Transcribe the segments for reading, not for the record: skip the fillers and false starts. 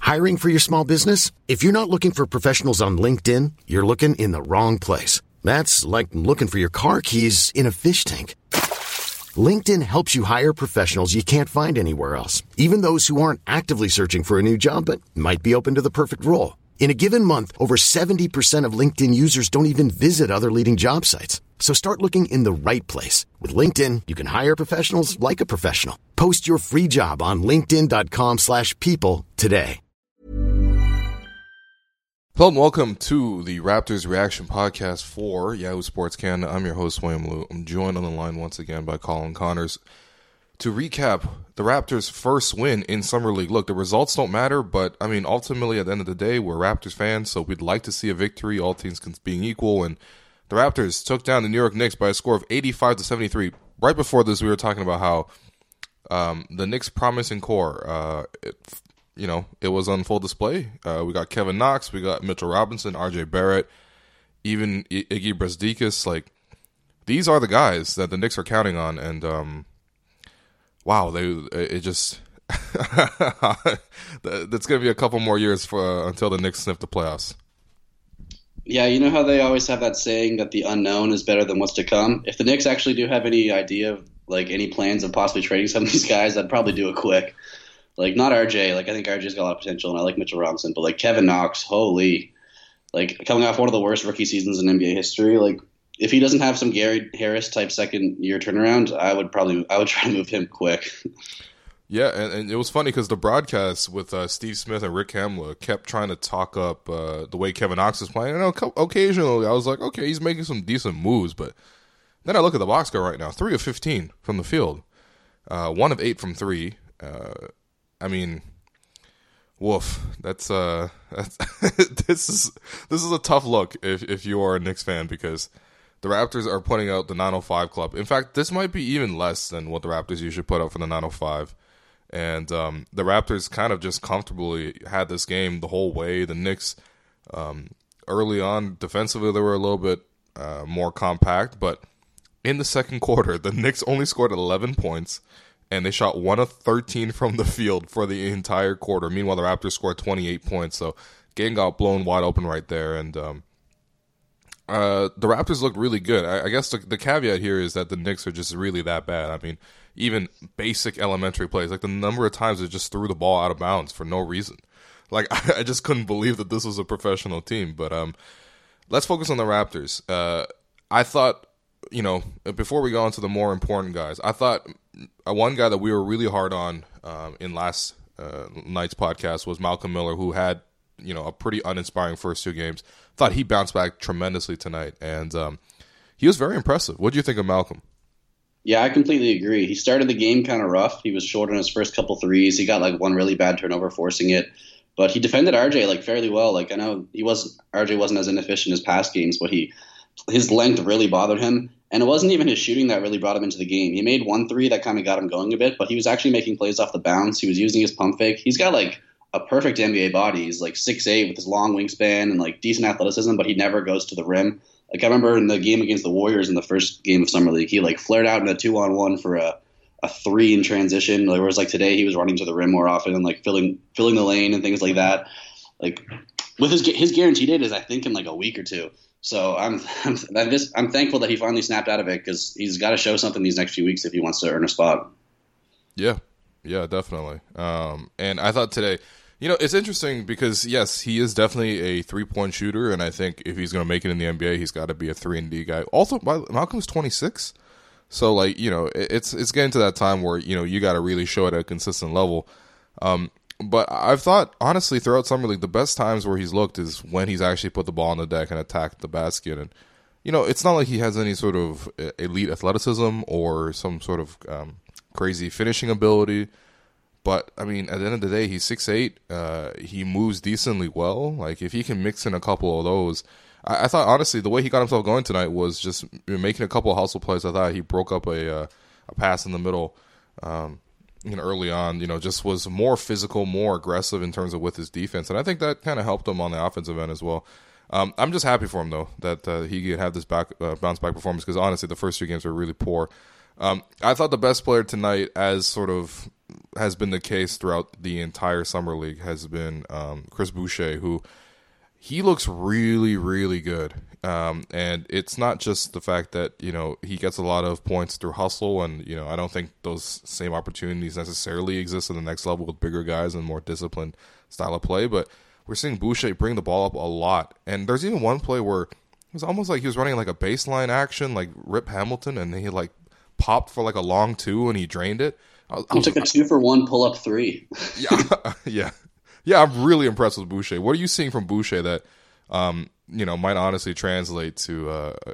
Hiring for your small business? If you're not looking for professionals on LinkedIn, you're looking in the wrong place. That's like looking for your car keys in a fish tank. LinkedIn helps you hire professionals you can't find anywhere else, even those who aren't actively searching for a new job but might be open to the perfect role. In a given month, over 70% of LinkedIn users don't even visit other leading job sites. So start looking in the right place. With LinkedIn, you can hire professionals like a professional. Post your free job on linkedin.com/people today. Hello and welcome to the Raptors Reaction Podcast for Yahoo Sports Canada. I'm your host, William Liu. I'm joined on the line once again by Colin Connors to recap the Raptors' first win in Summer League. Look, the results don't matter, but, I mean, ultimately, at the end of the day, we're Raptors fans, so we'd like to see a victory, all things being equal, and the Raptors took down the New York Knicks by a score of 85-73. Right before this, we were talking about how the Knicks' promising core, it was on full display. We got Kevin Knox, we got Mitchell Robinson, RJ Barrett, even Iggy Brasdeikis. Like, these are the guys that the Knicks are counting on, and wow, that's going to be a couple more years until the Knicks sniff the playoffs. Yeah, you know how they always have that saying that the unknown is better than what's to come? If the Knicks actually do have any idea of, any plans of possibly trading some of these guys, I'd probably do it quick. Not RJ. I think RJ's got a lot of potential, and I like Mitchell Robinson. But, Kevin Knox, holy. Coming off one of the worst rookie seasons in NBA history, if he doesn't have some Gary Harris-type second-year turnaround, I would try to move him quick. Yeah, and it was funny because the broadcast with Steve Smith and Rick Hamler kept trying to talk up the way Kevin Knox is playing. And occasionally, I was like, okay, he's making some decent moves. But then I look at the box score right now, 3 of 15 from the field, 1 of 8 from 3. I mean, woof. That's this is a tough look if you are a Knicks fan, because the Raptors are putting out the 905 club. In fact, this might be even less than what the Raptors usually put out for the 905. And the Raptors kind of just comfortably had this game the whole way. The Knicks, early on, defensively, they were a little bit more compact. But in the second quarter, the Knicks only scored 11 points, and they shot 1 of 13 from the field for the entire quarter. Meanwhile, the Raptors scored 28 points. So game got blown wide open right there. And the Raptors look really good. I guess the caveat here is that the Knicks are just really that bad. I mean, even basic elementary plays, the number of times they just threw the ball out of bounds for no reason. I just couldn't believe that this was a professional team. But let's focus on the Raptors. I thought, before we go on to the more important guys, I thought one guy that we were really hard on in last night's podcast was Malcolm Miller, who had a pretty uninspiring first 2 games. Thought he bounced back tremendously tonight, and he was very impressive. What do you think of Malcolm? Yeah, I completely agree. He started the game kind of rough. He was short on his first couple threes. He got one really bad turnover forcing it, but he defended RJ fairly well. I know RJ wasn't as inefficient as past games, but his length really bothered him. And it wasn't even his shooting that really brought him into the game. He made 1 3 that kind of got him going a bit, but he was actually making plays off the bounce. He was using his pump fake. He's got a perfect NBA body. He's 6'8" with his long wingspan and decent athleticism, but he never goes to the rim. I remember in the game against the Warriors in the first game of Summer League, he flared out in a 2-on-1 for a 3 in transition. Whereas today he was running to the rim more often and filling the lane and things like that. With his guarantee date is I think in a week or 2. So I'm thankful that he finally snapped out of it, because he's got to show something these next few weeks if he wants to earn a spot. Yeah, definitely. And I thought today, it's interesting because, yes, he is definitely a 3-point shooter, and I think if he's going to make it in the NBA, he's got to be a 3-and-D guy. Also, Malcolm's 26, so it's getting to that time where you got to really show it at a consistent level. But I've thought, honestly, throughout Summer League, the best times where he's looked is when he's actually put the ball on the deck and attacked the basket. And, it's not like he has any sort of elite athleticism or some sort of crazy finishing ability. But, I mean, at the end of the day, he's 6'8". He moves decently well. If he can mix in a couple of those. I thought, honestly, the way he got himself going tonight was just making a couple of hustle plays. I thought he broke up a pass in the middle early on, just was more physical, more aggressive in terms of with his defense. And I think that kind of helped him on the offensive end as well. I'm just happy for him, though, that he could have this bounce-back performance, because honestly, the first 2 games were really poor. I thought the best player tonight, as sort of has been the case throughout the entire summer league has been Chris Boucher, who he looks really, really good. And it's not just the fact that, he gets a lot of points through hustle, and, I don't think those same opportunities necessarily exist at the next level with bigger guys and more disciplined style of play, but we're seeing Boucher bring the ball up a lot. And there's even one play where it was almost like he was running like a baseline action, like Rip Hamilton, and he like popped for like a long two and he drained it. He took a 2-for-1 pull-up three. Yeah. Yeah, I'm really impressed with Boucher. What are you seeing from Boucher that, might honestly translate to,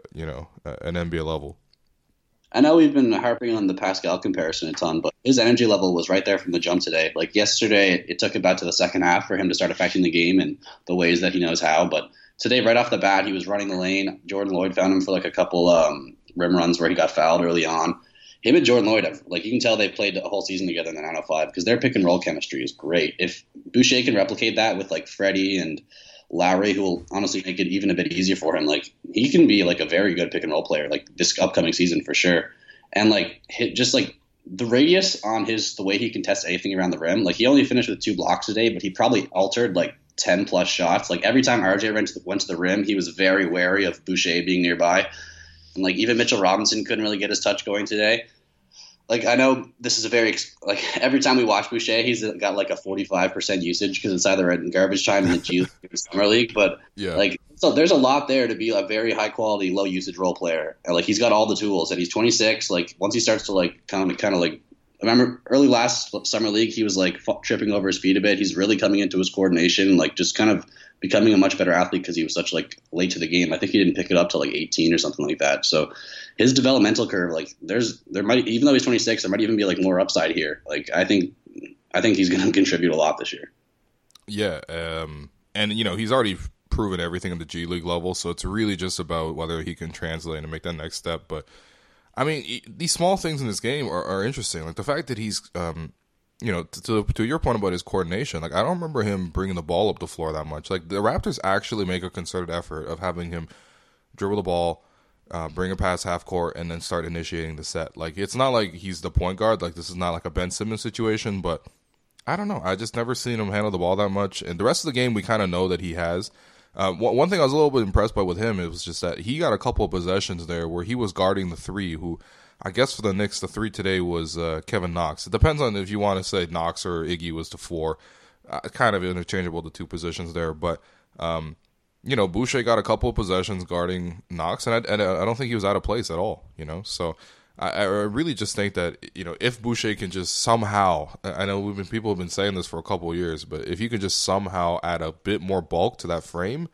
an NBA level? I know we've been harping on the Pascal comparison a ton, but his energy level was right there from the jump today. Like yesterday, it took about to the second half for him to start affecting the game in the ways that he knows how. But today, right off the bat, he was running the lane. Jordan Lloyd found him for like a couple rim runs where he got fouled early on. Him and Jordan Lloyd, you can tell they played a whole season together in the 905 because their pick and roll chemistry is great. If Boucher can replicate that with like Freddie and Lowry, who will honestly make it even a bit easier for him, like he can be like a very good pick and roll player like this upcoming season for sure. And like just like the radius on the way he can test anything around the rim, like he only finished with 2 blocks today, but he probably altered like 10 plus shots. Like every time RJ went to the rim, he was very wary of Boucher being nearby. And like even Mitchell Robinson couldn't really get his touch going today. Like I know this is a very every time we watch Boucher, he's got like a 45% usage because it's either in garbage time in the G League or Summer League. But so there's a lot there to be a very high quality, low usage role player. And like he's got all the tools, and he's 26. Like once he starts to like kind of like, I remember early last Summer League, he was like tripping over his feet a bit. He's really coming into his coordination, like just kind of becoming a much better athlete because he was such like late to the game. I think he didn't pick it up till like 18 or something like that. So his developmental curve, like there might, even though he's 26, there might even be like more upside here. Like I think he's going to contribute a lot this year. Yeah, and he's already proven everything at the G League level, so it's really just about whether he can translate and make that next step. But I mean, these small things in this game are interesting. Like the fact that he's, to your point about his coordination, like I don't remember him bringing the ball up the floor that much. Like the Raptors actually make a concerted effort of having him dribble the ball, bring it past half court, and then start initiating the set. Like it's not like he's the point guard. Like this is not like a Ben Simmons situation, but I don't know. I just never seen him handle the ball that much. And the rest of the game, we kind of know that he has. One thing I was a little bit impressed by with him, it was just that he got a couple of possessions there where he was guarding the 3, who I guess for the Knicks, the 3 today was Kevin Knox. It depends on if you want to say Knox or Iggy was the 4. Kind of interchangeable, the 2 positions there. But, Boucher got a couple of possessions guarding Knox, and I don't think he was out of place at all, So I really just think that, if Boucher can just somehow, I know people have been saying this for a couple of years, but if you can just somehow add a bit more bulk to that frame,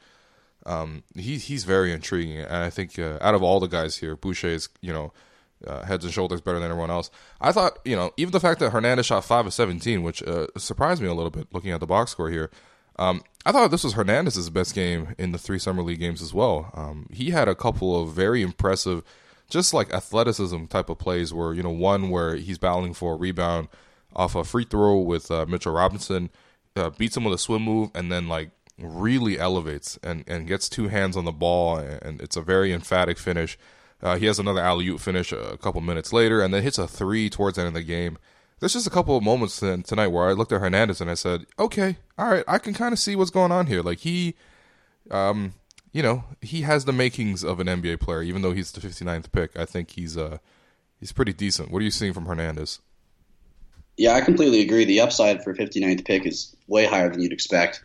he's very intriguing. And I think out of all the guys here, Boucher is, heads and shoulders better than everyone else. I thought, even the fact that Hernandez shot 5 of 17, which surprised me a little bit looking at the box score here. I thought this was Hernandez's best game in the 3 Summer League games as well. He had a couple of very impressive, just like athleticism type of plays where, one where he's battling for a rebound off a free throw with Mitchell Robinson, beats him with a swim move, and then like really elevates and gets 2 hands on the ball, and it's a very emphatic finish. He has another alley-oop finish a couple minutes later, and then hits a 3 towards the end of the game. There's just a couple of moments tonight where I looked at Hernandez and I said, okay, all right, I can kind of see what's going on here. Like he has the makings of an NBA player, even though he's the 59th pick. I think he's pretty decent. What are you seeing from Hernandez? Yeah, I completely agree. The upside for 59th pick is way higher than you'd expect.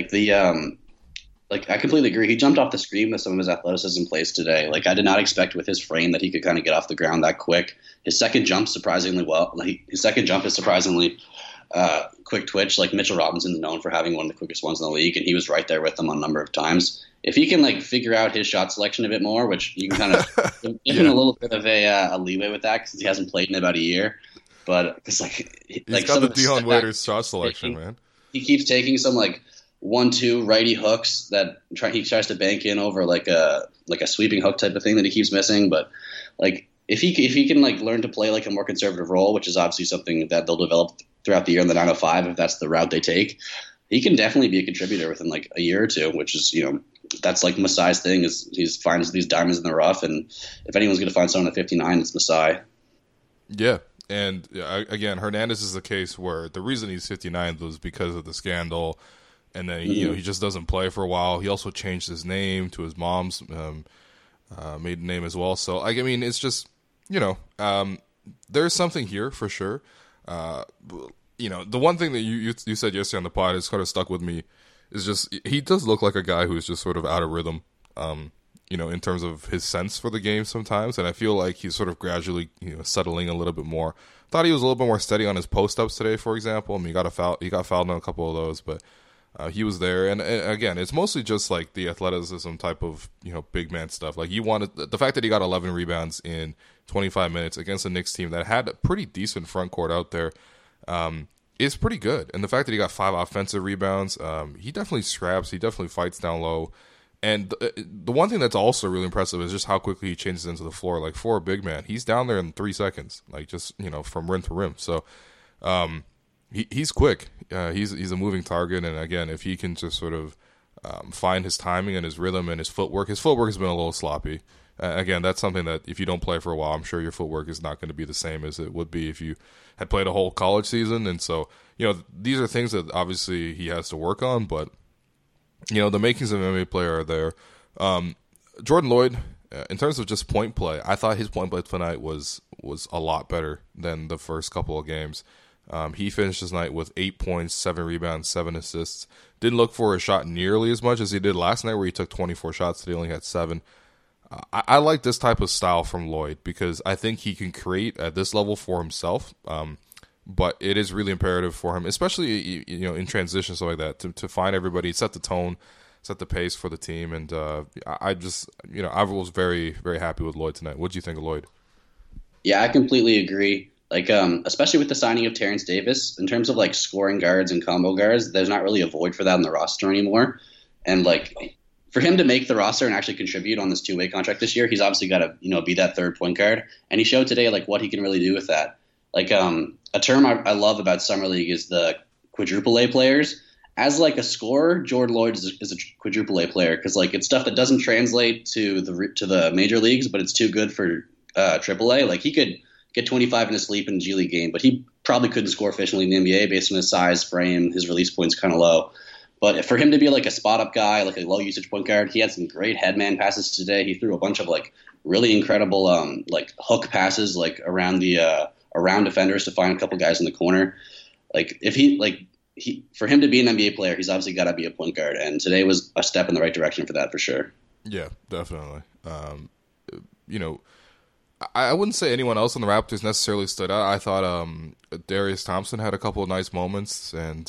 I completely agree. He jumped off the screen with some of his athleticism plays today. Like I did not expect with his frame that he could kind of get off the ground that quick. His second jump surprisingly well. His second jump is surprisingly quick twitch. Like Mitchell Robinson is known for having one of the quickest ones in the league, and he was right there with him on a number of times. If he can figure out his shot selection a bit more, which you can kind of give him a little bit of a leeway with that because he hasn't played in about a year. But it's he's got the Dion Waiters shot selection, man. He keeps taking some 1-2 righty hooks that he tries to bank in over like a sweeping hook type of thing that he keeps missing. But if he can learn to play a more conservative role, which is obviously something that they'll develop throughout the year in the 905, if that's the route they take, he can definitely be a contributor within a year or two, which is that's Masai's thing is he finds these diamonds in the rough, and if anyone's going to find someone at 59, it's Masai. Yeah. And again, Hernandez is the case where the reason he's 59th was because of the scandal, and then he just doesn't play for a while. He also changed his name to his mom's maiden name as well. So I mean, it's just there's something here for sure. The one thing that you said yesterday on the pod has kind of stuck with me is just he does look like a guy who's just sort of out of rhythm. In terms of his sense for the game sometimes. And I feel like he's sort of gradually, settling a little bit more. Thought he was a little bit more steady on his post-ups today, for example. I mean, he got fouled on a couple of those, but he was there. And again, it's mostly just like the athleticism type of, big man stuff. Like the fact that he got 11 rebounds in 25 minutes against a Knicks team that had a pretty decent front court out there, is pretty good. And the fact that he got 5 offensive rebounds, he definitely scraps. He definitely fights down low. And the one thing that's also really impressive is just how quickly he changes into the floor. Like, for a big man, he's down there in 3 seconds, like just, from rim to rim. So he's quick. He's a moving target. And again, if he can just sort of find his timing and his rhythm and his footwork has been a little sloppy. Again, that's something that if you don't play for a while, I'm sure your footwork is not going to be the same as it would be if you had played a whole college season. And so, these are things that obviously he has to work on, but the makings of an NBA player are there. Jordan Lloyd, in terms of just point play, I thought his point play tonight was a lot better than the first couple of games. He finished his night with 8 points, 7 rebounds, 7 assists. Didn't look for a shot nearly as much as he did last night, where he took 24 shots, but he only had 7. I like this type of style from Lloyd because I think he can create at this level for himself. But it is really imperative for him, especially in transition, stuff like that, to find everybody, set the tone, set the pace for the team. And I was very, very happy with Lloyd tonight. What do you think of Lloyd? Yeah, I completely agree. Like, especially with the signing of Terrence Davis, in terms of like scoring guards and combo guards, there's not really a void for that in the roster anymore. And like, for him to make the roster and actually contribute on this 2-way contract this year, he's obviously got to be that third point guard. And he showed today like what he can really do with that. Like, a term I love about Summer League is the quadruple A players. As like a scorer, Jordan Lloyd is a quadruple A player because like it's stuff that doesn't translate to the major leagues, but it's too good for triple A. Like, he could get 25 in his sleep in a G League game, but he probably couldn't score efficiently in the NBA based on his size, frame, his release point's kind of low. But for him to be like a spot up guy, like a low usage point guard, he had some great headman passes today. He threw a bunch of like really incredible like hook passes like around defenders to find a couple guys in the corner. Like, for him to be an NBA player, he's obviously got to be a point guard, and today was a step in the right direction for that for sure. Yeah, definitely. I wouldn't say anyone else on the Raptors necessarily stood out. I thought Darius Thompson had a couple of nice moments, and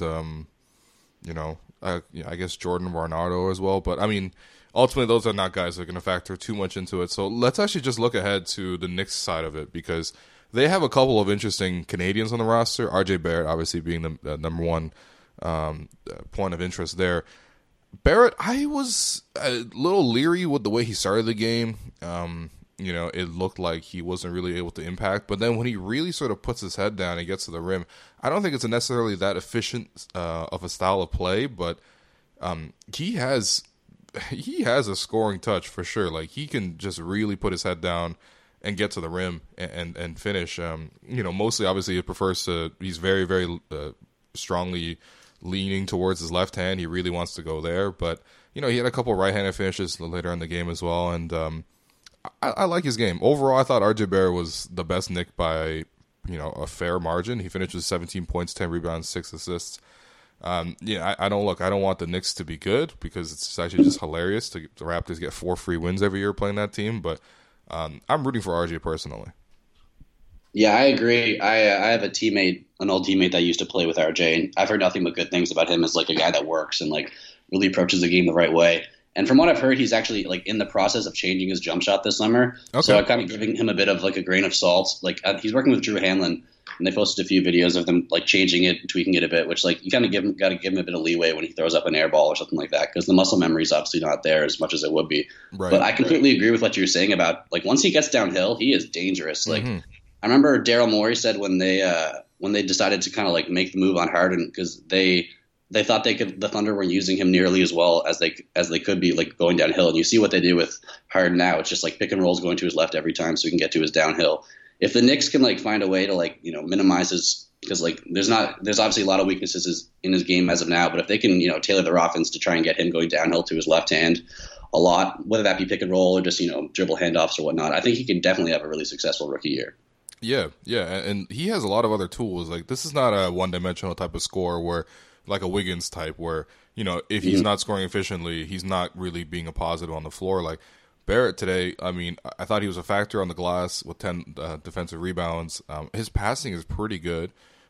I guess Jordan Varnado as well. But I mean, ultimately, those are not guys that are going to factor too much into it. So let's actually just look ahead to the Knicks side of it, because they have a couple of interesting Canadians on the roster. RJ Barrett, obviously, being the number one point of interest there. Barrett, I was a little leery with the way he started the game. It looked like he wasn't really able to impact. But then when he really sort of puts his head down and gets to the rim, I don't think it's necessarily that efficient of a style of play, but he has a scoring touch for sure. Like, he can just really put his head down and get to the rim and finish. Mostly, obviously, he's very, very strongly leaning towards his left hand. He really wants to go there. But, he had a couple right-handed finishes later in the game as well. And I like his game. Overall, I thought RJ Barrett was the best Knick by, a fair margin. He finished with 17 points, 10 rebounds, 6 assists. I don't want the Knicks to be good, because it's actually just hilarious to the Raptors get 4 free wins every year playing that team. But I'm rooting for RJ personally. Yeah, I agree. I have an old teammate that used to play with RJ, and I've heard nothing but good things about him as like a guy that works and like really approaches the game the right way. And from what I've heard, he's actually like in the process of changing his jump shot this summer. Okay. So I'm kind of giving him a bit of like a grain of salt. Like, he's working with Drew Hanlon, and they posted a few videos of them like changing it, tweaking it a bit, which like you kind of got to give him a bit of leeway when he throws up an air ball or something like that, because the muscle memory is obviously not there as much as it would be. Right, but I completely agree with what you're saying about like once he gets downhill, he is dangerous. Like, I remember Daryl Morey said when they decided to kind of like make the move on Harden, because they thought the Thunder weren't using him nearly as well as they could be, like going downhill. And you see what they do with Harden now. It's just like pick and rolls going to his left every time so he can get to his downhill. if the Knicks can like find a way to like minimize his, because like there's obviously a lot of weaknesses in his game as of now, but if they can tailor their offense to try and get him going downhill to his left hand a lot, whether that be pick and roll or just dribble handoffs or whatnot, I think he can definitely have a really successful rookie year. Yeah, and he has a lot of other tools. Like this is not a one-dimensional type of scorer where, like a Wiggins type, where if he's not scoring efficiently, he's not really being a positive on the floor. Like Barrett today, I mean, I thought he was a factor on the glass with 10 defensive rebounds. His passing is pretty good.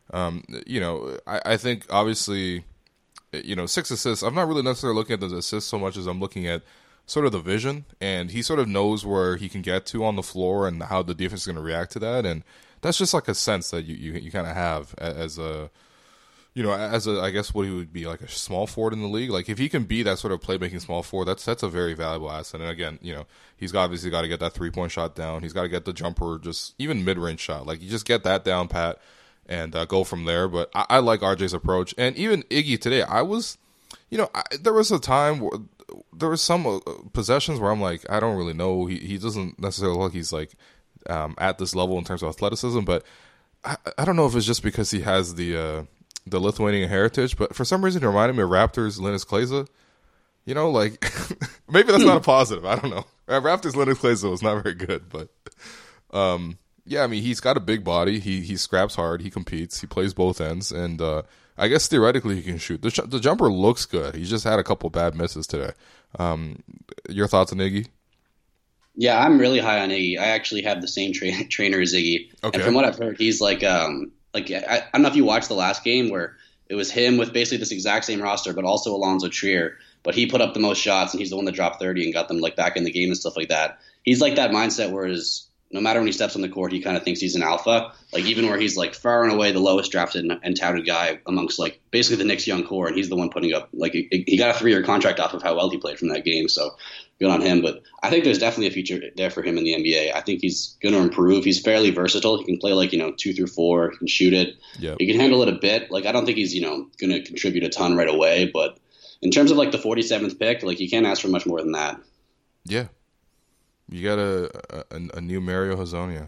I think obviously, 6 assists. I'm not really necessarily looking at the assists so much as I'm looking at sort of the vision, and he sort of knows where he can get to on the floor and how the defense is going to react to that, and that's just like a sense that you kind of have as a I guess what he would be like a small forward in the league. Like if he can be that sort of playmaking small forward, that's a very valuable asset. And again, he's obviously got to get that 3-point shot down. He's got to get the jumper, just even mid-range shot. Like you just get that down pat and go from there. But I like RJ's approach, and even Iggy today. I was, there was a time where there was some possessions where I'm like, I don't really know. He doesn't necessarily look like he's like at this level in terms of athleticism, but I don't know if it's just because he has the Lithuanian heritage, but for some reason it reminded me of Raptors Linus Kleza. Like maybe that's not a positive. I don't know. Raptors Linus Kleza was not very good, but I mean he's got a big body. He scraps hard. He competes. He plays both ends, and I guess theoretically he can shoot. The jumper looks good. He just had a couple bad misses today. Your thoughts on Iggy? Yeah, I'm really high on Iggy. I actually have the same trainer as Iggy, okay. And from what I've heard, he's I don't know if you watched the last game where it was him with basically this exact same roster, but also Alonzo Trier. But he put up the most shots, and he's the one that dropped 30 and got them like back in the game and stuff like that. He's like that mindset where no matter when he steps on the court, he kind of thinks he's an alpha. Like even where he's like far and away the lowest drafted and touted guy amongst like basically the Knicks young core, and he's the one putting up like he got a 3-year contract off of how well he played from that game. So good on him. But I think there's definitely a future there for him in the NBA. I think he's going to improve. He's fairly versatile. He can play like 2 through 4, he can shoot it. Yep. He can handle it a bit. Like I don't think he's going to contribute a ton right away, but in terms of like the 47th pick, like you can't ask for much more than that. Yeah. You got a new Mario Hezonja.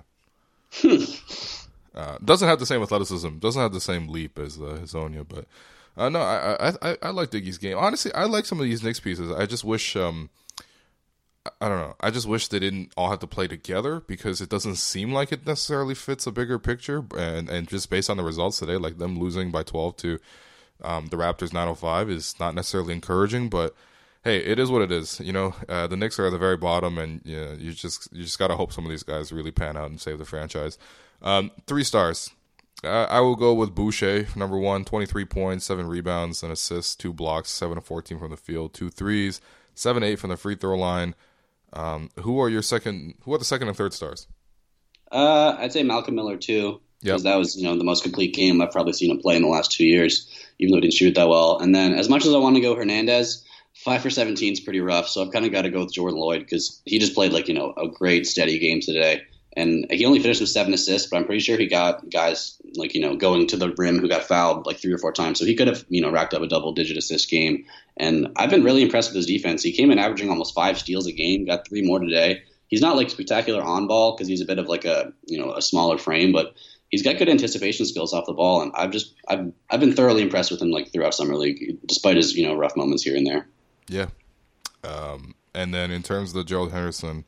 Doesn't have the same athleticism, doesn't have the same leap as Hezonja, but no, I like Iggy's game. Honestly, I like some of these Knicks pieces. I just wish, I don't know, I just wish they didn't all have to play together because it doesn't seem like it necessarily fits a bigger picture. And just based on the results today, like them losing by 12 to the Raptors 905 is not necessarily encouraging, but hey, it is what it is. The Knicks are at the very bottom, and you just got to hope some of these guys really pan out and save the franchise. 3 stars. I will go with Boucher, number 1, 23 points, 7 rebounds, and assists, 2 blocks, 7 of 14 from the field, 2 threes, 7-8 from the free throw line. Who are the second and third stars? I'd say Malcolm Miller too, because that was the most complete game I've probably seen him play in the last 2 years, even though he didn't shoot it that well. And then as much as I want to go Hernandez, 5 for 17 is pretty rough, so I've kind of got to go with Jordan Lloyd because he just played a great steady game today. And he only finished with 7 assists, but I'm pretty sure he got guys going to the rim who got fouled like 3 or 4 times. So he could have racked up a double-digit assist game. And I've been really impressed with his defense. He came in averaging almost 5 steals a game, got 3 more today. He's not like spectacular on ball because he's a bit of like a smaller frame, but he's got good anticipation skills off the ball. And I've been thoroughly impressed with him like throughout summer league, despite his rough moments here and there. Yeah. And then in terms of the Gerald Henderson.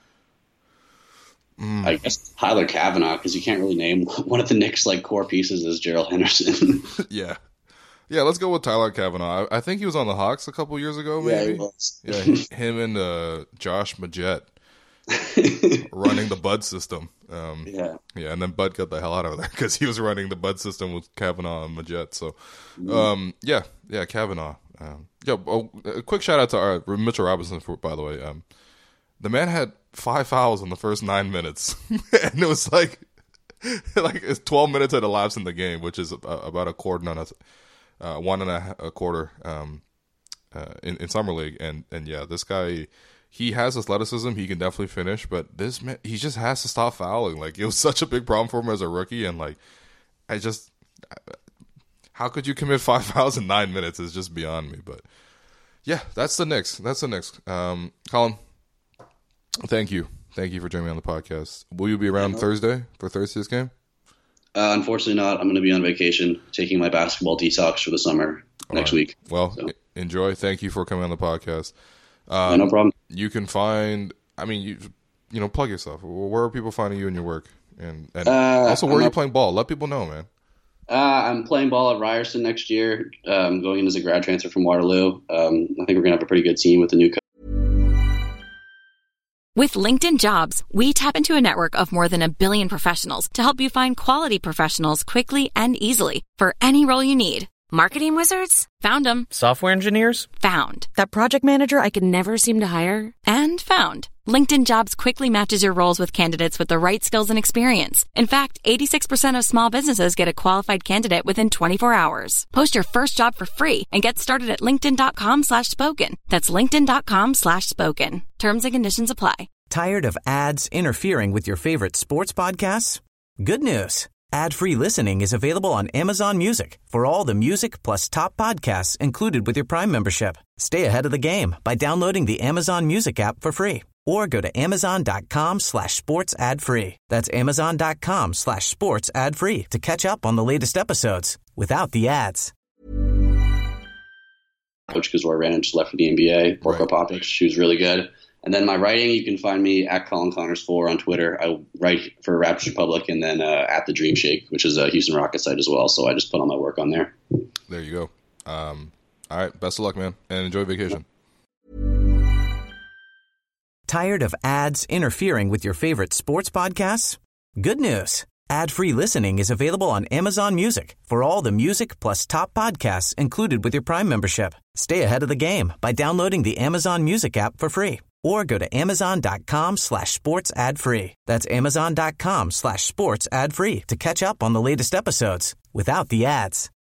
I guess Tyler Kavanaugh, because you can't really name one of the Knicks like core pieces as Gerald Henderson. Yeah, let's go with Tyler Kavanaugh. I think he was on the Hawks a couple years ago, maybe. Yeah, he was. Yeah, him and Josh Majette running the Bud system. Yeah, and then Bud got the hell out of there because he was running the Bud system with Kavanaugh and Majette. So, yeah, Kavanaugh. A quick shout out to Mitchell Robinson, by the way. The man had 5 fouls in the first 9 minutes, and it was like it's 12 minutes had elapsed in the game, which is about a quarter, 1.5 quarter in summer league. And yeah, this guy, he has athleticism, he can definitely finish, but this man, he just has to stop fouling. Like it was such a big problem for him as a rookie, and like how could you commit 5 fouls in 9 minutes is just beyond me. But yeah, that's the Knicks. Colin, thank you Thank you for joining me on the podcast. Will you be around Thursday for Thursday's game? Unfortunately not. I'm going to be on vacation, taking my basketball detox for the summer next week. Well, enjoy. Thank you for coming on the podcast. No problem. You can find, plug yourself. Where are people finding you in your work? And also, where are you playing ball? Let people know, man. I'm playing ball at Ryerson next year. Going in as a grad transfer from Waterloo. I think we're going to have a pretty good team with the new coach. With LinkedIn Jobs, we tap into a network of more than 1 billion professionals to help you find quality professionals quickly and easily for any role you need. Marketing wizards? Found them. Software engineers? Found. That project manager I could never seem to hire? And found. LinkedIn Jobs quickly matches your roles with candidates with the right skills and experience. In fact, 86% of small businesses get a qualified candidate within 24 hours. Post your first job for free and get started at linkedin.com/spoken. That's linkedin.com/spoken. Terms and conditions apply. Tired of ads interfering with your favorite sports podcasts? Good news. Ad-free listening is available on Amazon Music for all the music plus top podcasts included with your Prime membership. Stay ahead of the game by downloading the Amazon Music app for free or go to amazon.com/sports ad free. That's amazon.com/sports ad free to catch up on the latest episodes without the ads. Coach Kazor just left for the NBA. Porco Popic, she was really good. And then my writing, you can find me at Colin Connors 4 on Twitter. I write for Raptors Republic, and then at the Dream Shake, which is a Houston Rockets site as well. So I just put all my work on there. There you go. All right. Best of luck, man, and enjoy vacation. Tired of ads interfering with your favorite sports podcasts? Good news. Ad-free listening is available on Amazon Music for all the music plus top podcasts included with your Prime membership. Stay ahead of the game by downloading the Amazon Music app for free or go to amazon.com/sports ad free. That's amazon.com/sports ad free to catch up on the latest episodes without the ads.